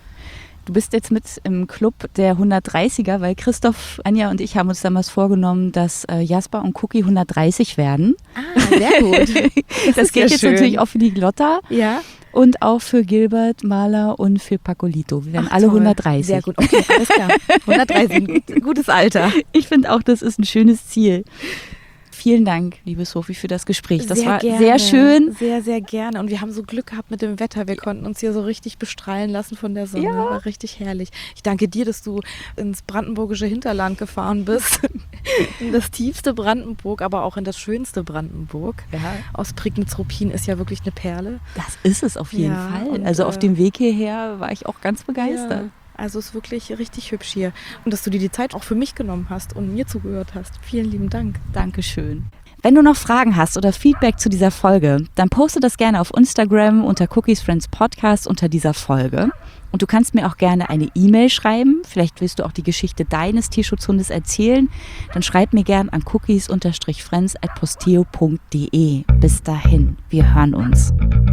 A: Du bist jetzt mit im Club der hundertdreißiger, weil Christoph, Anja und ich haben uns damals vorgenommen, dass äh, Jasper und Cookie hundertdreißig werden.
B: Ah, sehr gut.
A: Das, das gilt
B: ja
A: jetzt
B: schön.
A: natürlich auch für die Glotta
B: Ja.
A: und auch für Gilbert, Maler und für Pacolito. Wir werden
B: Ach,
A: alle
B: toll.
A: hundertdreißig.
B: Sehr gut, okay, alles klar. hundertdreißig, gut, gutes Alter.
A: Ich finde auch, das ist ein schönes Ziel. Vielen Dank, liebe Sophie, für das Gespräch. Das
B: sehr
A: war
B: gerne.
A: sehr schön.
B: Sehr, sehr gerne. Und wir haben so Glück gehabt mit dem Wetter. Wir konnten uns hier so richtig bestrahlen lassen von der Sonne.
A: Ja.
B: War richtig herrlich. Ich danke dir, dass du ins brandenburgische Hinterland gefahren bist. In das tiefste Brandenburg, aber auch in das schönste Brandenburg.
A: Ja.
B: Aus Prignitz-Ruppin ist ja wirklich eine Perle.
A: Das ist es auf jeden
B: Ja,
A: Fall.
B: und,
A: Also auf
B: äh,
A: dem Weg hierher war ich auch ganz begeistert.
B: Ja. Also ist wirklich richtig hübsch hier. Und dass du dir die Zeit auch für mich genommen hast und mir zugehört hast. Vielen lieben Dank.
A: Dankeschön. Wenn du noch Fragen hast oder Feedback zu dieser Folge, dann poste das gerne auf Instagram unter Cookies Friends Podcast unter dieser Folge. Und du kannst mir auch gerne eine E-Mail schreiben. Vielleicht willst du auch die Geschichte deines Tierschutzhundes erzählen. Dann schreib mir gerne an cookies-friends at posteo punkt de. Bis dahin, wir hören uns.